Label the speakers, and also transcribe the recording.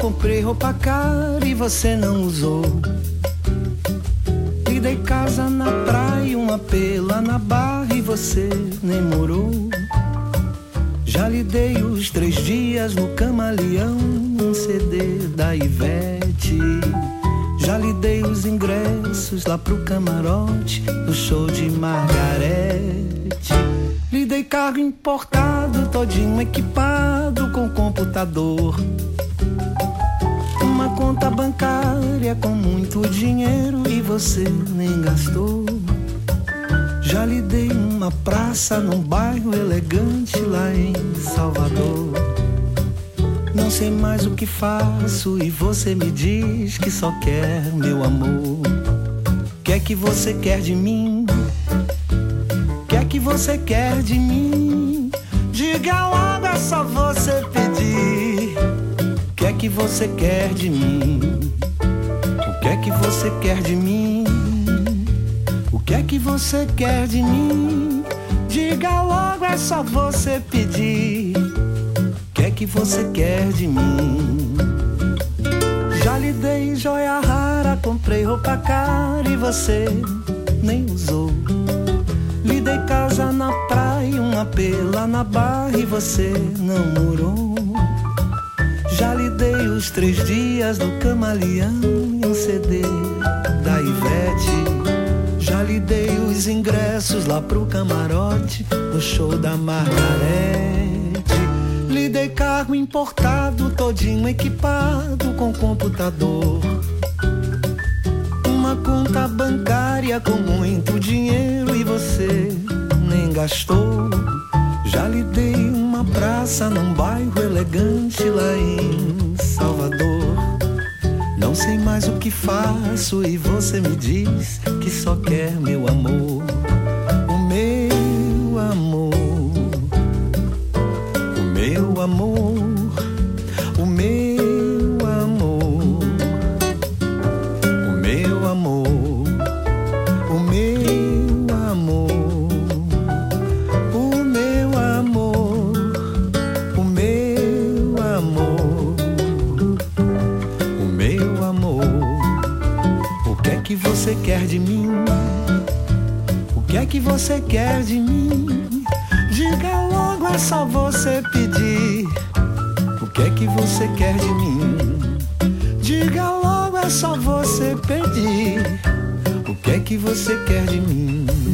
Speaker 1: comprei roupa cara e você não usou. Lhe dei casa na praia, uma pela na barra e você nem morou. Já lhe dei os 3 dias no Camaleão, um CD da Ivete. Já lhe dei os ingressos lá pro camarote, no show de Margarete. Lhe dei carro importado, todinho equipado com computador. Uma conta bancária com muito dinheiro e você nem gastou. Já lhe dei uma praça num bairro elegante lá em Salvador. Não sei mais o que faço e você me diz que só quer meu amor. Que é que você quer de mim? Que é que você quer de mim? Diga logo, é só você pedir. Que é que você quer de mim? O que é que você quer de mim? O que é que você quer de mim? Diga logo, é só você pedir. O que é que você quer de mim? Já lhe dei joia rara, comprei roupa cara e você nem usou. Lhe dei casa na praia, uma pela na barra e você não morou. Já lhe dei os 3 dias no Camaleão e um CD da Ivete. Já lhe dei os ingressos lá pro camarote, no show da Margarete. Lhe dei carro importado, todinho equipado com computador. Uma conta bancária com muito dinheiro e você nem gastou. Já lhe dei uma praça num bairro elegante lá em Salvador. Não sei mais o que faço e você me diz que só quer meu amor. O meu amor, o meu amor, o meu amor, o meu amor, o meu amor, o meu amor, o meu amor, o meu amor. O que é que você quer de mim? O que é que você quer de mim? Diga logo, é só você pedir. O que é que você quer de mim? Diga logo, é só você pedir. O que é que você quer de mim?